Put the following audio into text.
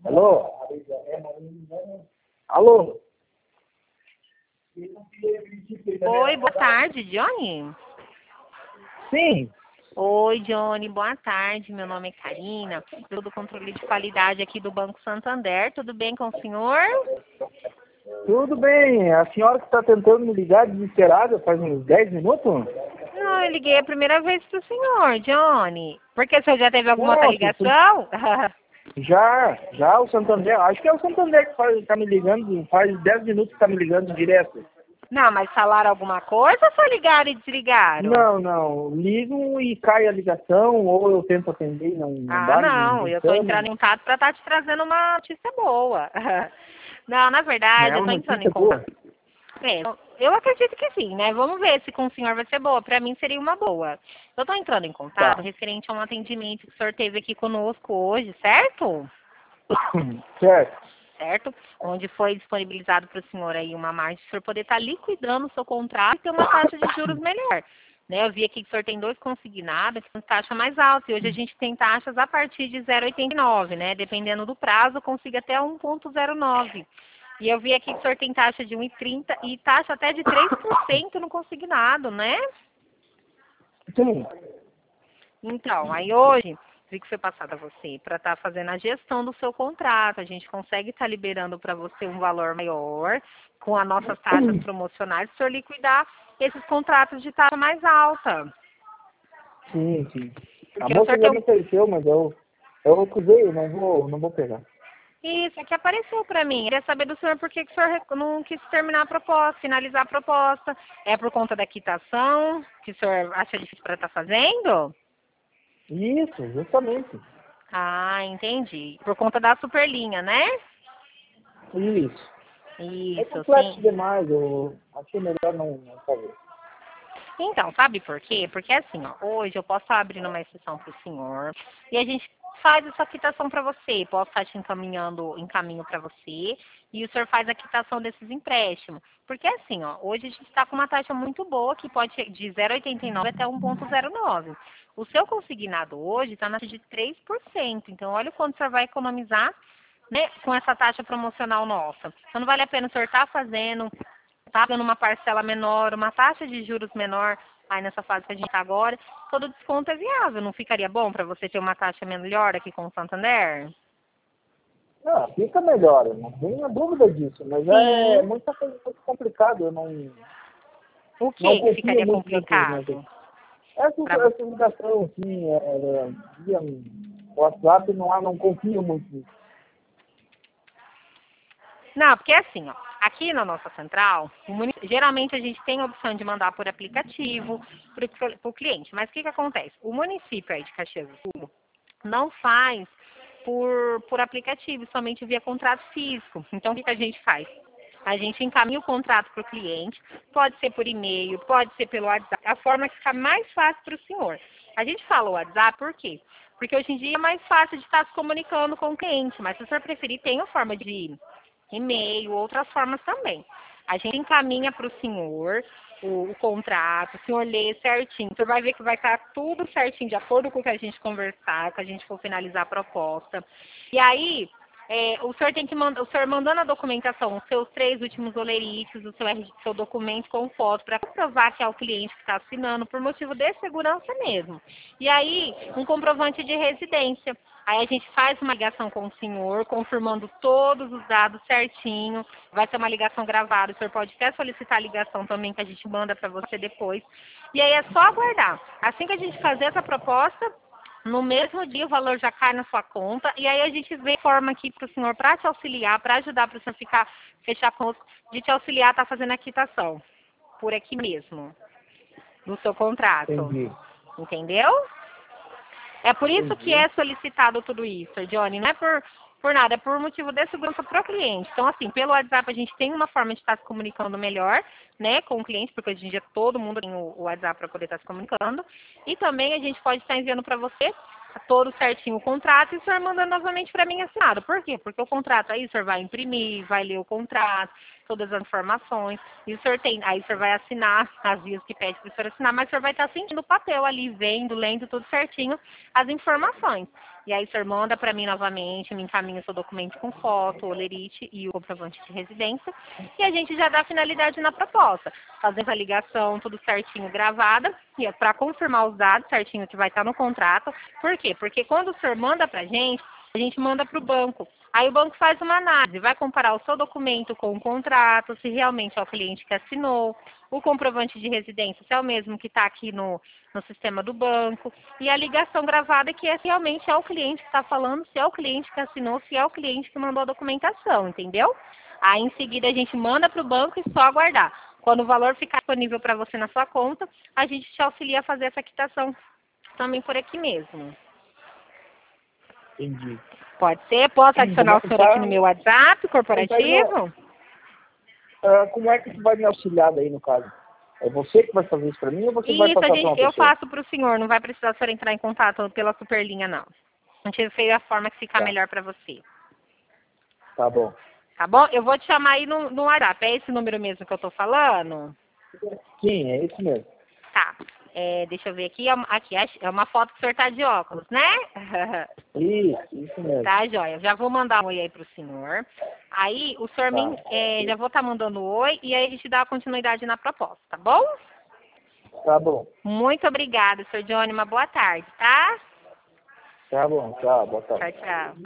Alô? Alô? Oi, boa tarde, Johnny. Sim. Oi, Johnny, boa tarde. Meu nome é Karina, sou do controle de qualidade aqui do Banco Santander. Tudo bem com o senhor? Tudo bem. A senhora que está tentando me ligar desesperada faz uns 10 minutos? Não, eu liguei a primeira vez pro senhor, Johnny. Porque o senhor já teve alguma outra Não, ligação? já o Santander. Acho que é o Santander que tá me ligando. Faz 10 minutos que está me ligando direto. Não, mas falaram alguma coisa ou só ligaram e desligaram? Não. Ligo e cai a ligação, ou eu tento atender e não Ah, dá, ninguém não, eu tô funciona. entrando em contato para estar te trazendo uma notícia boa. Não, na verdade, É eu tô uma entrando em notícia boa. contato. É, eu acredito que sim, né? Vamos ver se com o senhor vai ser boa. Para mim seria uma boa. Eu tô entrando em contato Tá. referente a um atendimento que o senhor teve aqui conosco hoje, certo? Certo. Certo? Onde foi disponibilizado para o senhor aí uma margem para o senhor poder estar liquidando o seu contrato e ter uma taxa de juros melhor. Né? Eu vi aqui que o senhor tem 2 consignados, que tem taxa mais alta, e hoje a gente tem taxas a partir de 0,89, né? Dependendo do prazo, consiga até 1,09. E eu vi aqui que o senhor tem taxa de 1,30 e taxa até de 3% no consignado, né? Sim. Então, aí hoje, vi que foi passado a você para estar fazendo a gestão do seu contrato. A gente consegue estar liberando para você um valor maior com as nossas taxas promocionais para o senhor liquidar esses contratos de taxa mais alta. Sim. A Porque o moça senhor já tem me ofereceu, mas eu recusei, eu não vou pegar. Isso, aqui apareceu para mim. Eu queria saber do senhor por que que o senhor não quis terminar a proposta, finalizar a proposta. É por conta da quitação que o senhor acha difícil para estar fazendo? Isso, justamente. Ah, entendi. Por conta da superlinha, né? Isso. É Isso, complexo sim. demais, eu achei melhor não fazer. Então, sabe por quê? Porque assim, ó, hoje eu posso estar abrindo uma exceção para o senhor e a gente faz essa quitação para você. Posso estar te em caminho para você e o senhor faz a quitação desses empréstimos. Porque assim, ó, hoje a gente está com uma taxa muito boa que pode ser de 0,89 até 1,09. O seu consignado hoje está na taxa de 3%. Então, olha o quanto o senhor vai economizar, né, com essa taxa promocional nossa. Então, não vale a pena o senhor estar fazendo, tá pagando uma parcela menor, uma taxa de juros menor, aí nessa fase que a gente está agora, todo desconto é viável. Não ficaria bom para você ter uma taxa melhor aqui com o Santander? Não, fica melhor, eu não tenho dúvida disso, mas é Sim. muita coisa muito complicado, eu O não que confio ficaria muito nessas. complicado? Essa ligação, assim, via WhatsApp, não confio muito nisso. Não, porque assim, ó, aqui na nossa central, geralmente a gente tem a opção de mandar por aplicativo para o cliente. Mas o que acontece? O município aí de Caxias do Sul não faz por aplicativo, somente via contrato físico. Então, o que a gente faz? A gente encaminha o contrato para o cliente, pode ser por e-mail, pode ser pelo WhatsApp, a forma que fica mais fácil para o senhor. A gente fala o WhatsApp por quê? Porque hoje em dia é mais fácil de estar se comunicando com o cliente, mas se o senhor preferir, tem a forma de e-mail, outras formas também. A gente encaminha para o senhor o contrato, o senhor lê certinho, o senhor vai ver que vai estar tudo certinho, de acordo com o que a gente conversar, que a gente for finalizar a proposta. E aí, o senhor tem que mandar, o senhor mandando a documentação, os seus 3 últimos olerites, o seu documento com foto, para comprovar que é o cliente que está assinando, por motivo de segurança mesmo. E aí, um comprovante de residência. Aí a gente faz uma ligação com o senhor, confirmando todos os dados certinho. Vai ser uma ligação gravada. O senhor pode até solicitar a ligação também, que a gente manda para você depois. E aí é só aguardar. Assim que a gente fazer essa proposta, no mesmo dia o valor já cai na sua conta. E aí a gente vê forma aqui para o senhor, para te auxiliar, para ajudar para o senhor fechar conosco, de te auxiliar a estar fazendo a quitação. Por aqui mesmo, do seu contrato. Entendi. Entendeu? É por isso que Entendi. é solicitado tudo isso, Johnny. Não é por nada, é por motivo de segurança para o cliente. Então, assim, pelo WhatsApp a gente tem uma forma de estar se comunicando melhor, né, com o cliente, porque hoje em dia todo mundo tem o WhatsApp para poder estar se comunicando. E também a gente pode estar enviando para você todo certinho o contrato e o senhor mandando novamente para mim assinado. Por quê? Porque o contrato aí o senhor vai imprimir, vai ler o contrato. todas as informações, e o senhor tem, aí o senhor vai assinar as vias que pede para o senhor assinar, mas o senhor vai estar sentindo o papel ali, vendo, lendo tudo certinho, as informações. E aí o senhor manda para mim novamente, me encaminha o seu documento com foto, o lerite e o comprovante de residência, e a gente já dá finalidade na proposta. Fazemos a ligação, tudo certinho gravada, e é para confirmar os dados certinho que vai estar no contrato. Por quê? Porque quando o senhor manda para a gente manda para o banco. Aí o banco faz uma análise, vai comparar o seu documento com o contrato, se realmente é o cliente que assinou, o comprovante de residência, se é o mesmo que está aqui no sistema do banco, e a ligação gravada, que realmente é o cliente que está falando, se é o cliente que assinou, se é o cliente que mandou a documentação, entendeu? Aí em seguida a gente manda para o banco e só aguardar. Quando o valor ficar disponível para você na sua conta, a gente te auxilia a fazer essa quitação também por aqui mesmo. Entendi. Pode ser? Posso adicionar o senhor aqui no meu WhatsApp corporativo? Como é que tu vai me auxiliar daí, no caso? É você que vai fazer isso para mim ou você vai Isso, passar para uma pessoa? eu faço para o senhor, não vai precisar o senhor entrar em contato pela Superlinha, não. A gente fez a forma que ficar melhor para você. Tá bom. Tá bom? Eu vou te chamar aí no WhatsApp. É esse número mesmo que eu tô falando? Sim, é isso mesmo. Tá. Deixa eu ver aqui. Aqui é uma foto que o senhor tá de óculos, né? Isso mesmo. Tá, joia. Já vou mandar um oi aí pro senhor. Aí o senhor já vou estar mandando oi e aí a gente dá continuidade na proposta, tá bom? Tá bom. Muito obrigada, senhor Johnny. Uma boa tarde, tá? Tá bom, tchau, boa tarde. Tchau, tchau.